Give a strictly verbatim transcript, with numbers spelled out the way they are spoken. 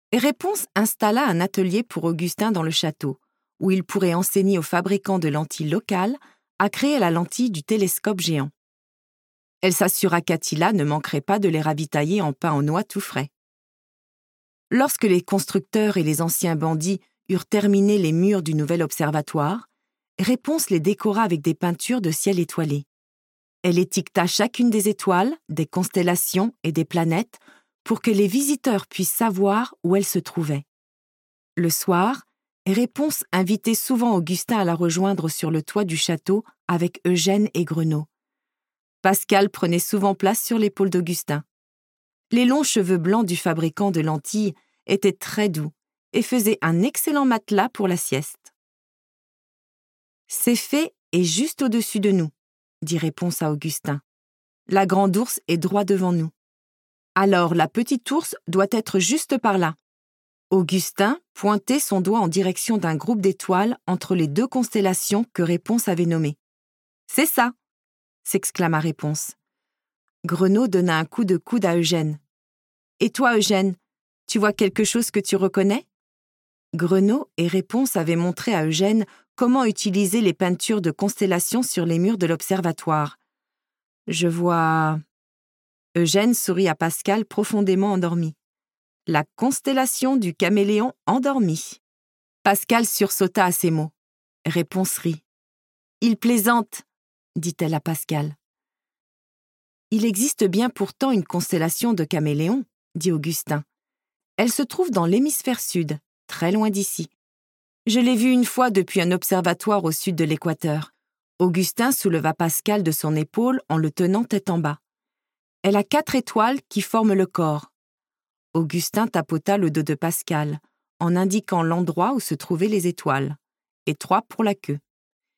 Réponse installa un atelier pour Augustin dans le château, où il pourrait enseigner aux fabricants de lentilles locales à créer la lentille du télescope géant. Elle s'assura qu'Attila ne manquerait pas de les ravitailler en pain en noix tout frais. Lorsque les constructeurs et les anciens bandits eurent terminé les murs du nouvel observatoire, Réponse les décora avec des peintures de ciel étoilé. Elle étiqueta chacune des étoiles, des constellations et des planètes pour que les visiteurs puissent savoir où elles se trouvaient. Le soir, Réponse invitait souvent Augustin à la rejoindre sur le toit du château avec Eugène et Grenot. Pascal prenait souvent place sur l'épaule d'Augustin. Les longs cheveux blancs du fabricant de lentilles étaient très doux et faisaient un excellent matelas pour la sieste. « C'est fait et juste au-dessus de nous, » dit Réponse à Augustin. « La grande ours est droit devant nous. Alors la petite ours doit être juste par là. » Augustin pointait son doigt en direction d'un groupe d'étoiles entre les deux constellations que Réponse avait nommées. « C'est ça !» s'exclama Réponse. Grenot donna un coup de coude à Eugène. « Et toi, Eugène, tu vois quelque chose que tu reconnais ?» Grenot et Réponse avaient montré à Eugène comment utiliser les peintures de constellations sur les murs de l'observatoire. « Je vois... » Eugène sourit à Pascal profondément endormi. La constellation du caméléon endormi. Pascal sursauta à ces mots. Réponse rit. « Il plaisante !» dit-elle à Pascal. « Il existe bien pourtant une constellation de caméléons, » dit Augustin. « Elle se trouve dans l'hémisphère sud, très loin d'ici. Je l'ai vue une fois depuis un observatoire au sud de l'équateur. » Augustin souleva Pascal de son épaule en le tenant tête en bas. « Elle a quatre étoiles qui forment le corps. » Augustin tapota le dos de Pascal, en indiquant l'endroit où se trouvaient les étoiles, et trois pour la queue.